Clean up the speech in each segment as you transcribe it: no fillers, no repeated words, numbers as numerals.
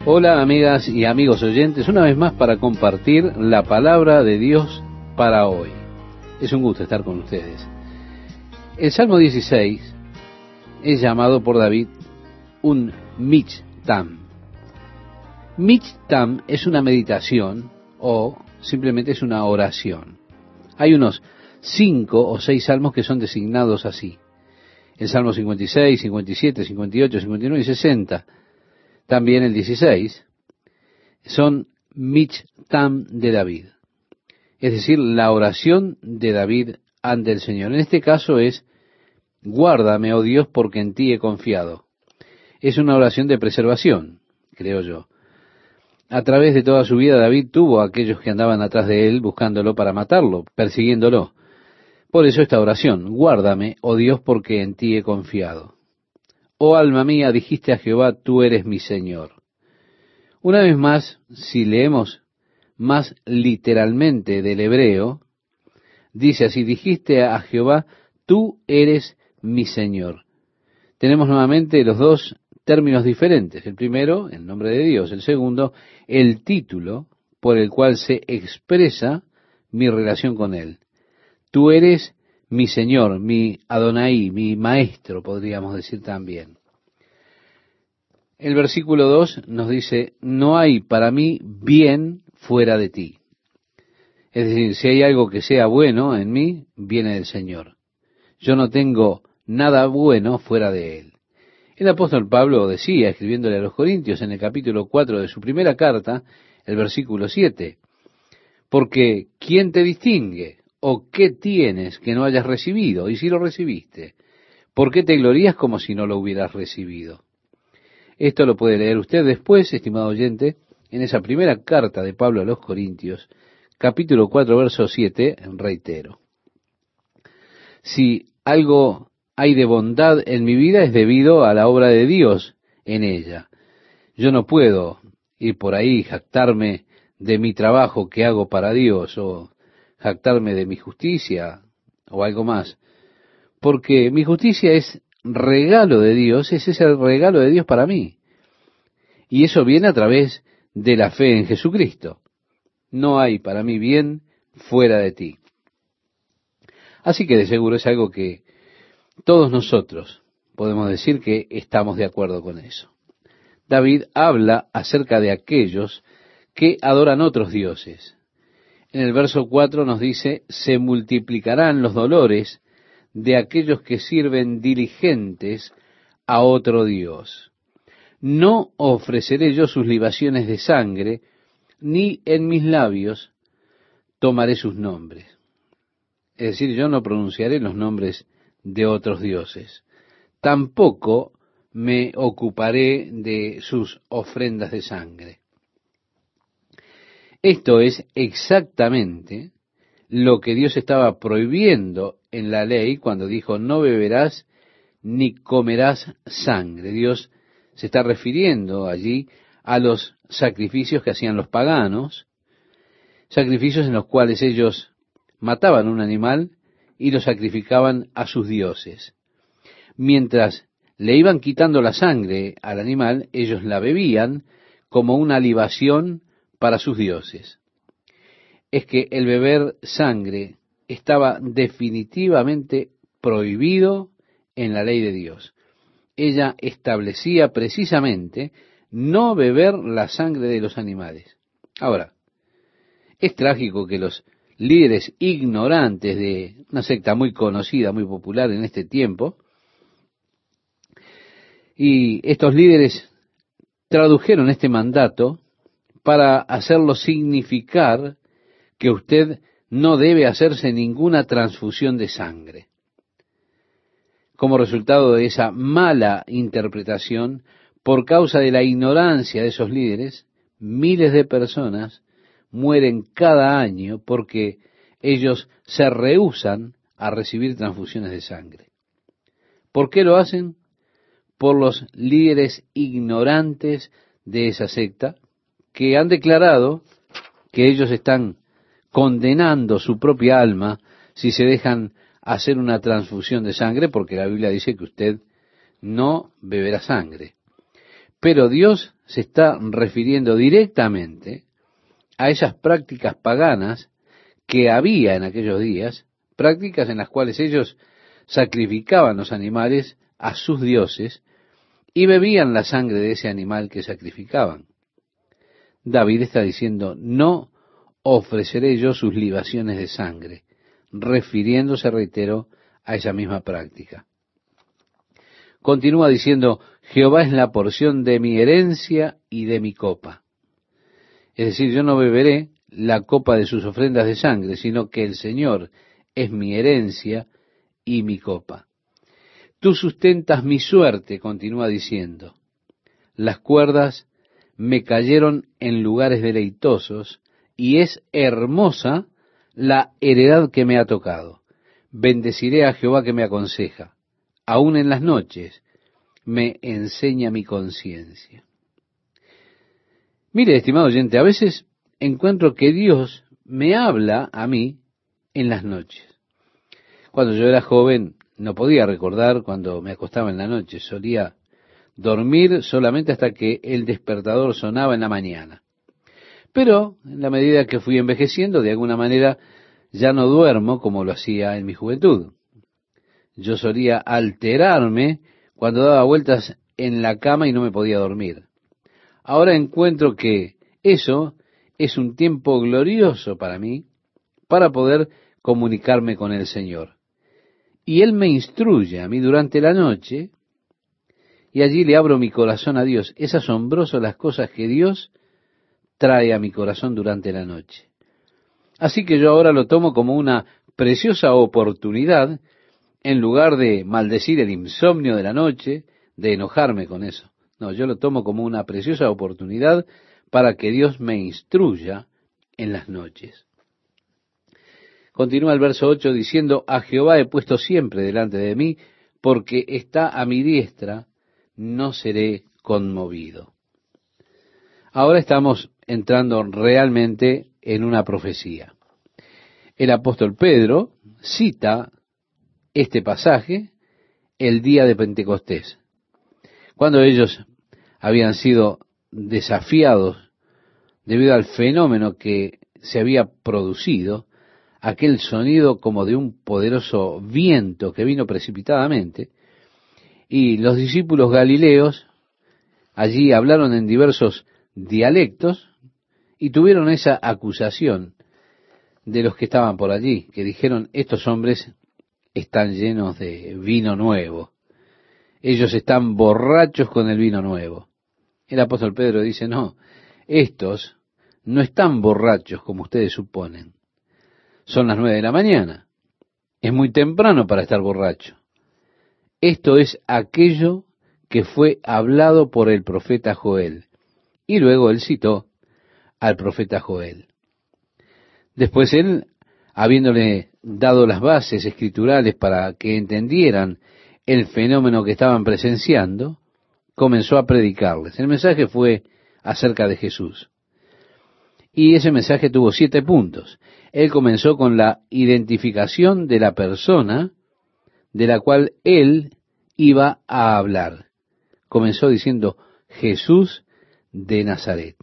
Hola amigas y amigos oyentes, una vez más para compartir la palabra de Dios para hoy. Es un gusto estar con ustedes. El Salmo 16 es llamado por David un Michtam. Michtam es una meditación o simplemente es una oración. Hay unos 5 o 6 salmos que son designados así. El Salmo 56, 57, 58, 59 y 60. También el 16 son Michtam de David, es decir, la oración de David ante el Señor. En este caso es, guárdame, oh Dios, porque en ti he confiado. Es una oración de preservación, creo yo. A través de toda su vida David tuvo a aquellos que andaban atrás de él buscándolo para matarlo, persiguiéndolo. Por eso esta oración, guárdame, oh Dios, porque en ti he confiado. Oh alma mía, dijiste a Jehová, tú eres mi Señor. Una vez más, si leemos más literalmente del hebreo, dice así, dijiste a Jehová, tú eres mi Señor. Tenemos nuevamente los dos términos diferentes. El primero, el nombre de Dios. El segundo, el título por el cual se expresa mi relación con Él. Tú eres mi Señor, mi Adonai, mi Maestro, podríamos decir también. El versículo 2 nos dice, no hay para mí bien fuera de ti. Es decir, si hay algo que sea bueno en mí, viene del Señor. Yo no tengo nada bueno fuera de Él. El apóstol Pablo decía, escribiéndole a los Corintios en el capítulo 4 de su primera carta, el versículo 7, porque ¿quién te distingue? ¿O qué tienes que no hayas recibido? Y si lo recibiste, ¿por qué te glorías como si no lo hubieras recibido? Esto lo puede leer usted después, estimado oyente, en esa primera carta de Pablo a los Corintios, capítulo 4, verso 7, reitero. Si algo hay de bondad en mi vida es debido a la obra de Dios en ella. Yo no puedo ir por ahí y jactarme de mi trabajo que hago para Dios o jactarme de mi justicia o algo más, porque mi justicia es regalo de Dios, ese es el regalo de Dios para mí. Y eso viene a través de la fe en Jesucristo. No hay para mí bien fuera de ti. Así que de seguro es algo que todos nosotros podemos decir que estamos de acuerdo con eso. David habla acerca de aquellos que adoran otros dioses. En el verso 4 nos dice, se multiplicarán los dolores de aquellos que sirven diligentes a otro Dios. No ofreceré yo sus libaciones de sangre, ni en mis labios tomaré sus nombres. Es decir, yo no pronunciaré los nombres de otros dioses. Tampoco me ocuparé de sus ofrendas de sangre. Esto es exactamente lo que Dios estaba prohibiendo en la ley cuando dijo, no beberás ni comerás sangre. Dios se está refiriendo allí a los sacrificios que hacían los paganos, sacrificios en los cuales ellos mataban un animal y lo sacrificaban a sus dioses. Mientras le iban quitando la sangre al animal, ellos la bebían como una libación para sus dioses. Es que el beber sangre estaba definitivamente prohibido en la ley de Dios. Ella establecía precisamente no beber la sangre de los animales. Ahora, es trágico que los líderes ignorantes de una secta muy conocida, muy popular en este tiempo, y estos líderes tradujeron este mandato para hacerlo significar que usted no debe hacerse ninguna transfusión de sangre. Como resultado de esa mala interpretación, por causa de la ignorancia de esos líderes, miles de personas mueren cada año porque ellos se rehúsan a recibir transfusiones de sangre. ¿Por qué lo hacen? Por los líderes ignorantes de esa secta que han declarado que ellos están condenando su propia alma si se dejan hacer una transfusión de sangre, porque la Biblia dice que usted no beberá sangre. Pero Dios se está refiriendo directamente a esas prácticas paganas que había en aquellos días, prácticas en las cuales ellos sacrificaban los animales a sus dioses y bebían la sangre de ese animal que sacrificaban. David está diciendo, no ofreceré yo sus libaciones de sangre, refiriéndose, reitero, a esa misma práctica. Continúa diciendo, Jehová es la porción de mi herencia y de mi copa. Es decir, yo no beberé la copa de sus ofrendas de sangre, sino que el Señor es mi herencia y mi copa. Tú sustentas mi suerte, continúa diciendo. Las cuerdas me cayeron en lugares deleitosos, y es hermosa la heredad que me ha tocado. Bendeciré a Jehová que me aconseja. Aún en las noches me enseña mi conciencia. Mire, estimado oyente, a veces encuentro que Dios me habla a mí en las noches. Cuando yo era joven no podía recordar cuando me acostaba en la noche, solía dormir solamente hasta que el despertador sonaba en la mañana. Pero en la medida que fui envejeciendo, de alguna manera ya no duermo como lo hacía en mi juventud. Yo solía alterarme cuando daba vueltas en la cama y no me podía dormir. Ahora encuentro que eso es un tiempo glorioso para mí, para poder comunicarme con el Señor. Y Él me instruye a mí durante la noche, y allí le abro mi corazón a Dios. Es asombroso las cosas que Dios trae a mi corazón durante la noche. Así que yo ahora lo tomo como una preciosa oportunidad, en lugar de maldecir el insomnio de la noche, de enojarme con eso. No, yo lo tomo como una preciosa oportunidad para que Dios me instruya en las noches. Continúa el verso 8 diciendo, a Jehová he puesto siempre delante de mí, porque está a mi diestra, no seré conmovido. Ahora estamos entrando realmente en una profecía. El apóstol Pedro cita este pasaje el día de Pentecostés, cuando ellos habían sido desafiados debido al fenómeno que se había producido, aquel sonido como de un poderoso viento que vino precipitadamente, y los discípulos galileos allí hablaron en diversos dialectos y tuvieron esa acusación de los que estaban por allí, que dijeron, estos hombres están llenos de vino nuevo. Ellos están borrachos con el vino nuevo. El apóstol Pedro dice, no, estos no están borrachos como ustedes suponen. Son las 9 de la mañana. Es muy temprano para estar borracho. Esto es aquello que fue hablado por el profeta Joel. Y luego él citó al profeta Joel. Después él, habiéndole dado las bases escriturales para que entendieran el fenómeno que estaban presenciando, comenzó a predicarles. El mensaje fue acerca de Jesús. Y ese mensaje tuvo 7 puntos. Él comenzó con la identificación de la persona de la cual él iba a hablar. Comenzó diciendo Jesús de Nazaret.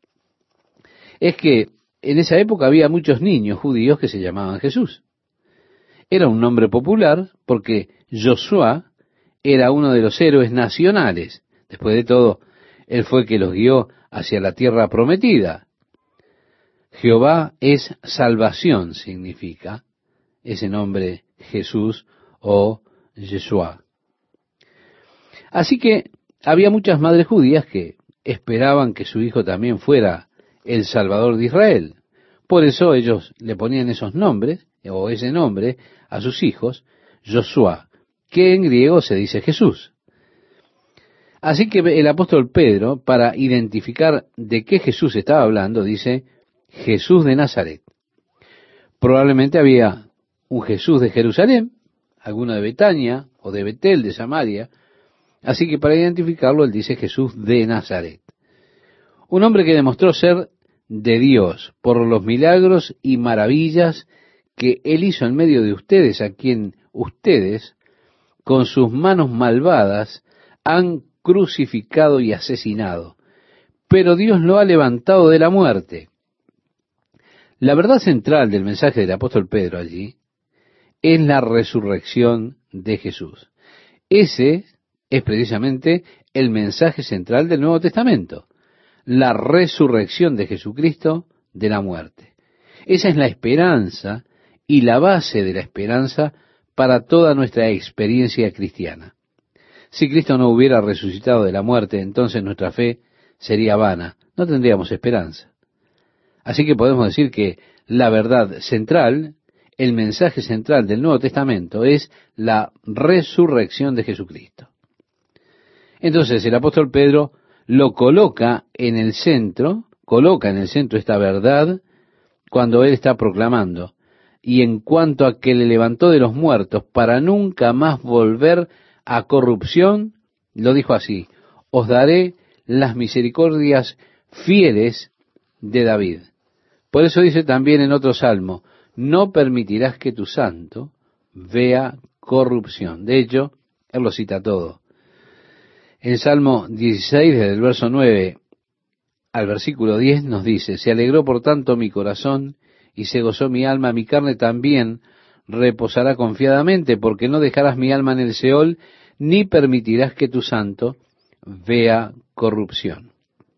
Es que en esa época había muchos niños judíos que se llamaban Jesús. Era un nombre popular porque Josué era uno de los héroes nacionales. Después de todo, él fue el que los guió hacia la tierra prometida. Jehová es salvación, significa ese nombre Jesús o Yeshua. Así que había muchas madres judías que esperaban que su hijo también fuera el Salvador de Israel. Por eso ellos le ponían esos nombres, o ese nombre, a sus hijos, Josué, que en griego se dice Jesús. Así que el apóstol Pedro, para identificar de qué Jesús estaba hablando, dice Jesús de Nazaret. Probablemente había un Jesús de Jerusalén, alguno de Betania o de Betel, de Samaria. Así que para identificarlo, él dice Jesús de Nazaret. Un hombre que demostró ser de Dios por los milagros y maravillas que él hizo en medio de ustedes, a quien ustedes, con sus manos malvadas, han crucificado y asesinado, pero Dios lo ha levantado de la muerte. La verdad central del mensaje del apóstol Pedro allí es la resurrección de Jesús. Ese es precisamente el mensaje central del Nuevo Testamento, la resurrección de Jesucristo de la muerte. Esa es la esperanza y la base de la esperanza para toda nuestra experiencia cristiana. Si Cristo no hubiera resucitado de la muerte, entonces nuestra fe sería vana, no tendríamos esperanza. Así que podemos decir que la verdad central, el mensaje central del Nuevo Testamento es la resurrección de Jesucristo. Entonces el apóstol Pedro lo coloca en el centro esta verdad cuando él está proclamando, y en cuanto a que le levantó de los muertos para nunca más volver a corrupción, lo dijo así: os daré las misericordias fieles de David. Por eso dice también en otro salmo: no permitirás que tu santo vea corrupción. De hecho, él lo cita todo. En Salmo 16, desde el verso 9 al versículo 10, nos dice: se alegró por tanto mi corazón y se gozó mi alma, mi carne también reposará confiadamente, porque no dejarás mi alma en el Seol, ni permitirás que tu santo vea corrupción.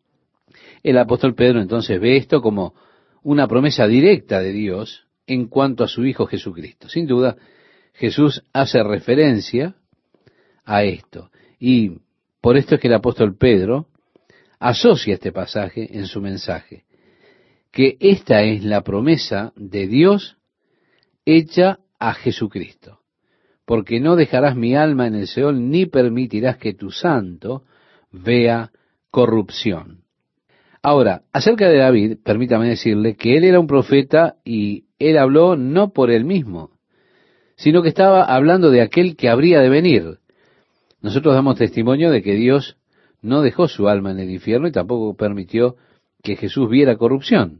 El apóstol Pedro entonces ve esto como una promesa directa de Dios en cuanto a su Hijo Jesucristo. Sin duda, Jesús hace referencia a esto, y por esto es que el apóstol Pedro asocia este pasaje en su mensaje, que esta es la promesa de Dios hecha a Jesucristo, porque no dejarás mi alma en el Seol, ni permitirás que tu santo vea corrupción. Ahora, acerca de David, permítame decirle que él era un profeta y él habló no por él mismo, sino que estaba hablando de aquel que habría de venir. Nosotros damos testimonio de que Dios no dejó su alma en el infierno y tampoco permitió que Jesús viera corrupción.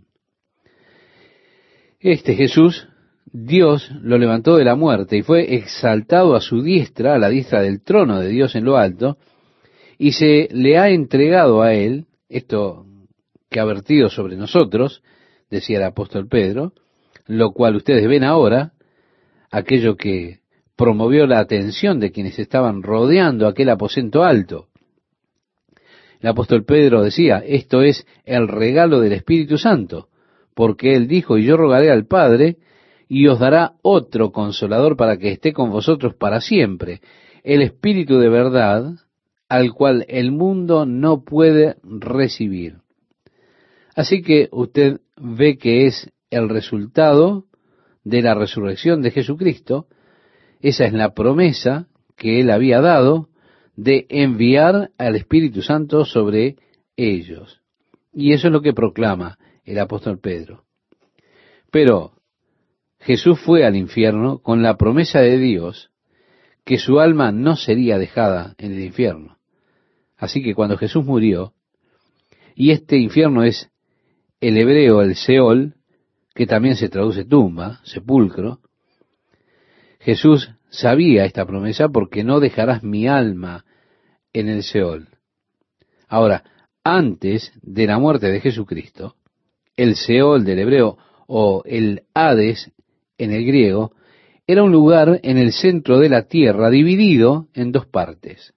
Este Jesús, Dios lo levantó de la muerte y fue exaltado a su diestra, a la diestra del trono de Dios en lo alto, y se le ha entregado a él, esto que ha vertido sobre nosotros, decía el apóstol Pedro, lo cual ustedes ven ahora, aquello que promovió la atención de quienes estaban rodeando aquel aposento alto. El apóstol Pedro decía: esto es el regalo del Espíritu Santo, porque él dijo: y yo rogaré al Padre, y os dará otro consolador para que esté con vosotros para siempre, el Espíritu de verdad, al cual el mundo no puede recibir. Así que usted ve que es el resultado de la resurrección de Jesucristo. Esa es la promesa que él había dado de enviar al Espíritu Santo sobre ellos. Y eso es lo que proclama el apóstol Pedro. Pero Jesús fue al infierno con la promesa de Dios que su alma no sería dejada en el infierno. Así que cuando Jesús murió, y este infierno es el hebreo, el Seol, que también se traduce tumba, sepulcro, Jesús sabía esta promesa: porque no dejarás mi alma en el Seol. Ahora, antes de la muerte de Jesucristo, el Seol del hebreo, o el Hades en el griego, era un lugar en el centro de la tierra dividido en dos partes.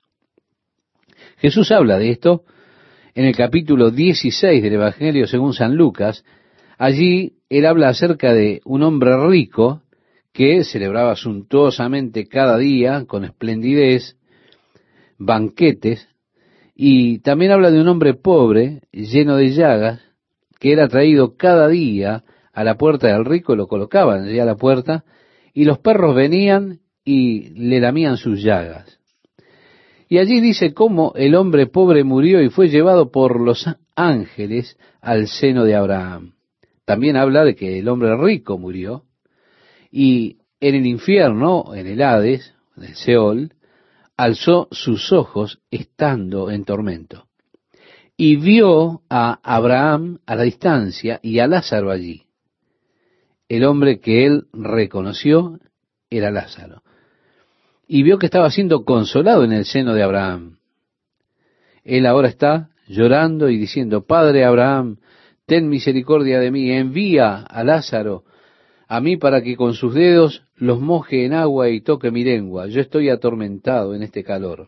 Jesús habla de esto en el capítulo 16 del Evangelio según San Lucas. Allí él habla acerca de un hombre rico que celebraba suntuosamente cada día, con esplendidez, banquetes, y también habla de un hombre pobre, lleno de llagas, que era traído cada día a la puerta del rico, lo colocaban allí a la puerta, y los perros venían y le lamían sus llagas. Y allí dice cómo el hombre pobre murió y fue llevado por los ángeles al seno de Abraham. También habla de que el hombre rico murió, y en el infierno, en el Hades, en el Seol, alzó sus ojos estando en tormento, y vio a Abraham a la distancia y a Lázaro allí. El hombre que él reconoció era Lázaro, y vio que estaba siendo consolado en el seno de Abraham. Él ahora está llorando y diciendo: Padre Abraham, ten misericordia de mí, envía a Lázaro a mí para que con sus dedos los moje en agua y toque mi lengua. Yo estoy atormentado en este calor.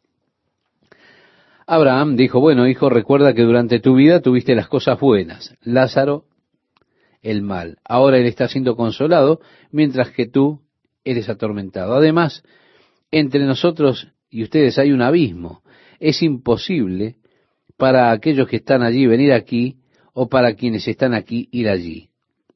Abraham dijo: bueno, hijo, recuerda que durante tu vida tuviste las cosas buenas, Lázaro el mal. Ahora él está siendo consolado, mientras que tú eres atormentado. Además, entre nosotros y ustedes hay un abismo. Es imposible para aquellos que están allí venir aquí, o para quienes están aquí ir allí.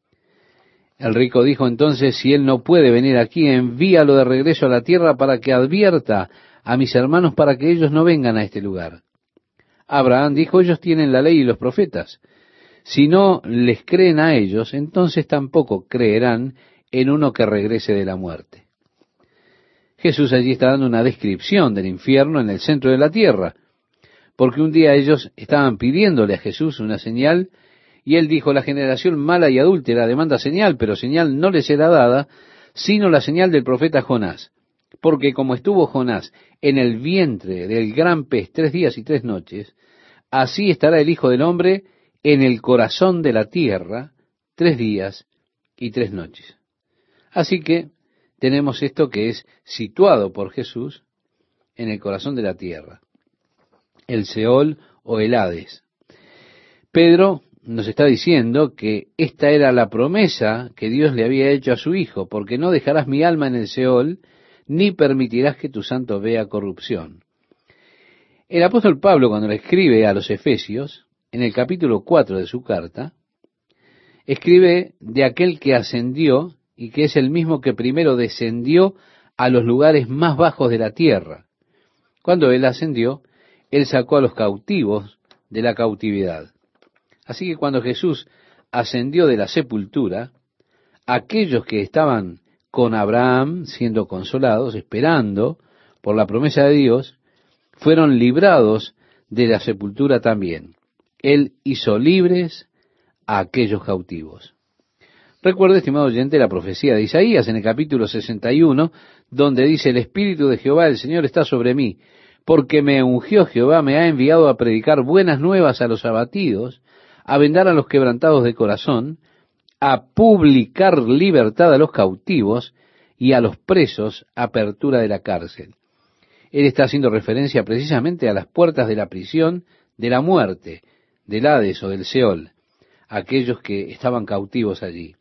El rico dijo entonces: si él no puede venir aquí, envíalo de regreso a la tierra para que advierta a mis hermanos para que ellos no vengan a este lugar. Abraham dijo: ellos tienen la ley y los profetas. Si no les creen a ellos, entonces tampoco creerán en uno que regrese de la muerte. Jesús allí está dando una descripción del infierno en el centro de la tierra, porque un día ellos estaban pidiéndole a Jesús una señal, y él dijo: la generación mala y adúltera demanda señal, pero señal no les será dada, sino la señal del profeta Jonás. Porque como estuvo Jonás en el vientre del gran pez 3 días y 3 noches, así estará el Hijo del Hombre en el corazón de la tierra 3 días y 3 noches. Así que tenemos esto que es situado por Jesús en el corazón de la tierra, el Seol o el Hades. Pedro nos está diciendo que esta era la promesa que Dios le había hecho a su Hijo: porque no dejarás mi alma en el Seol, ni permitirás que tu santo vea corrupción. El apóstol Pablo, cuando le escribe a los Efesios, en el capítulo 4 de su carta, escribe de aquel que ascendió y que es el mismo que primero descendió a los lugares más bajos de la tierra. Cuando él ascendió, él sacó a los cautivos de la cautividad. Así que cuando Jesús ascendió de la sepultura, aquellos que estaban con Abraham siendo consolados, esperando por la promesa de Dios, fueron librados de la sepultura también. Él hizo libres a aquellos cautivos. Recuerde, estimado oyente, la profecía de Isaías en el capítulo 61, donde dice: el Espíritu de Jehová, el Señor, está sobre mí, porque me ungió Jehová, me ha enviado a predicar buenas nuevas a los abatidos, a vendar a los quebrantados de corazón, a publicar libertad a los cautivos, y a los presos apertura de la cárcel. Él está haciendo referencia precisamente a las puertas de la prisión, de la muerte, del Hades o del Seol, aquellos que estaban cautivos allí.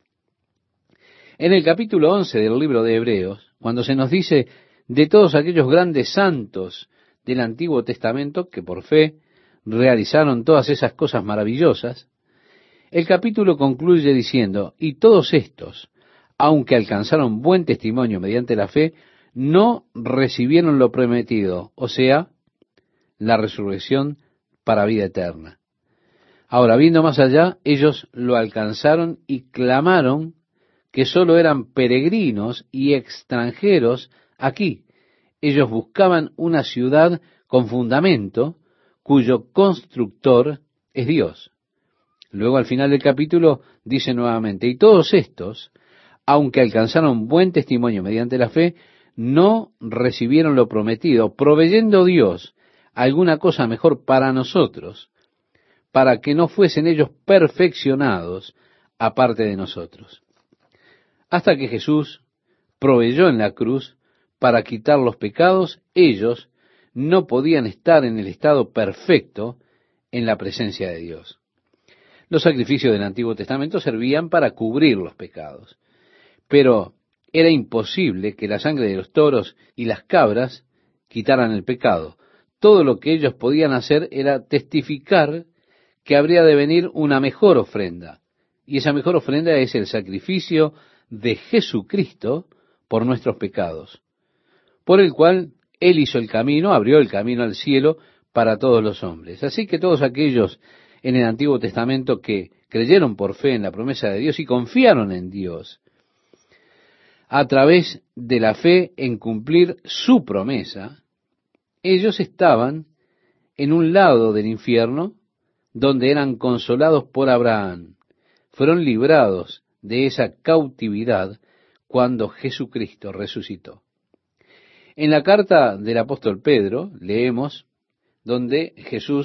En el capítulo 11 del libro de Hebreos, cuando se nos dice de todos aquellos grandes santos del Antiguo Testamento que por fe realizaron todas esas cosas maravillosas, el capítulo concluye diciendo: y todos estos, aunque alcanzaron buen testimonio mediante la fe, no recibieron lo prometido, o sea, la resurrección para vida eterna. Ahora, viendo más allá, ellos lo alcanzaron y clamaron que sólo eran peregrinos y extranjeros aquí. Ellos buscaban una ciudad con fundamento, cuyo constructor es Dios. Luego, al final del capítulo, dice nuevamente: y todos estos, aunque alcanzaron buen testimonio mediante la fe, no recibieron lo prometido, proveyendo Dios alguna cosa mejor para nosotros, para que no fuesen ellos perfeccionados aparte de nosotros. Hasta que Jesús proveyó en la cruz para quitar los pecados, ellos no podían estar en el estado perfecto en la presencia de Dios. Los sacrificios del Antiguo Testamento servían para cubrir los pecados, pero era imposible que la sangre de los toros y las cabras quitaran el pecado. Todo lo que ellos podían hacer era testificar que habría de venir una mejor ofrenda, y esa mejor ofrenda es el sacrificio de Jesucristo por nuestros pecados, por el cual Él hizo el camino, abrió el camino al cielo para todos los hombres. Así que todos aquellos en el Antiguo Testamento que creyeron por fe en la promesa de Dios y confiaron en Dios, a través de la fe en cumplir su promesa, ellos estaban en un lado del infierno donde eran consolados por Abraham. Fueron librados de esa cautividad cuando Jesucristo resucitó. En la carta del apóstol Pedro leemos donde Jesús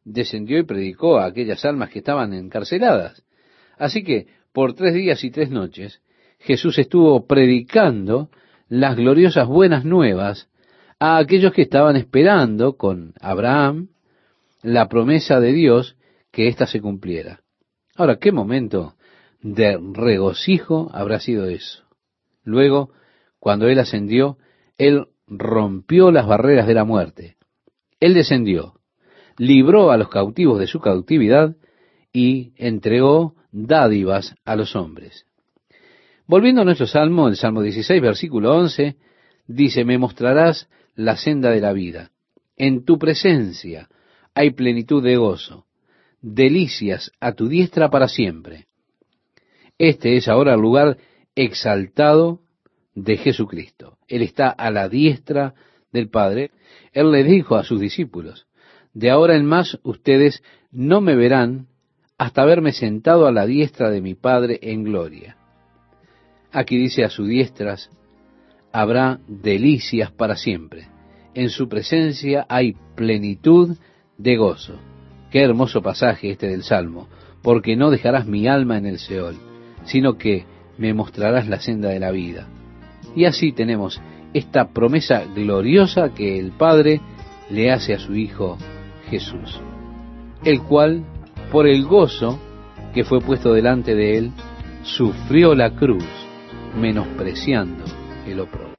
descendió y predicó a aquellas almas que estaban encarceladas. Así que por 3 días y 3 noches, Jesús estuvo predicando las gloriosas buenas nuevas a aquellos que estaban esperando con Abraham la promesa de Dios que ésta se cumpliera. Ahora, ¿qué momento de regocijo habrá sido eso? Luego, cuando Él ascendió, Él rompió las barreras de la muerte. Él descendió, libró a los cautivos de su cautividad y entregó dádivas a los hombres. Volviendo a nuestro salmo, el Salmo 16, versículo 11, dice: me mostrarás la senda de la vida. En tu presencia hay plenitud de gozo, delicias a tu diestra para siempre. Este es ahora el lugar exaltado de Jesucristo. Él está a la diestra del Padre. Él le dijo a sus discípulos: de ahora en más ustedes no me verán hasta verme sentado a la diestra de mi Padre en gloria. Aquí dice: a sus diestras habrá delicias para siempre. En su presencia hay plenitud de gozo. Qué hermoso pasaje este del Salmo. Porque no dejarás mi alma en el Seol, sino que me mostrarás la senda de la vida. Y así tenemos esta promesa gloriosa que el Padre le hace a su Hijo Jesús, el cual, por el gozo que fue puesto delante de él, sufrió la cruz, menospreciando el oprobio.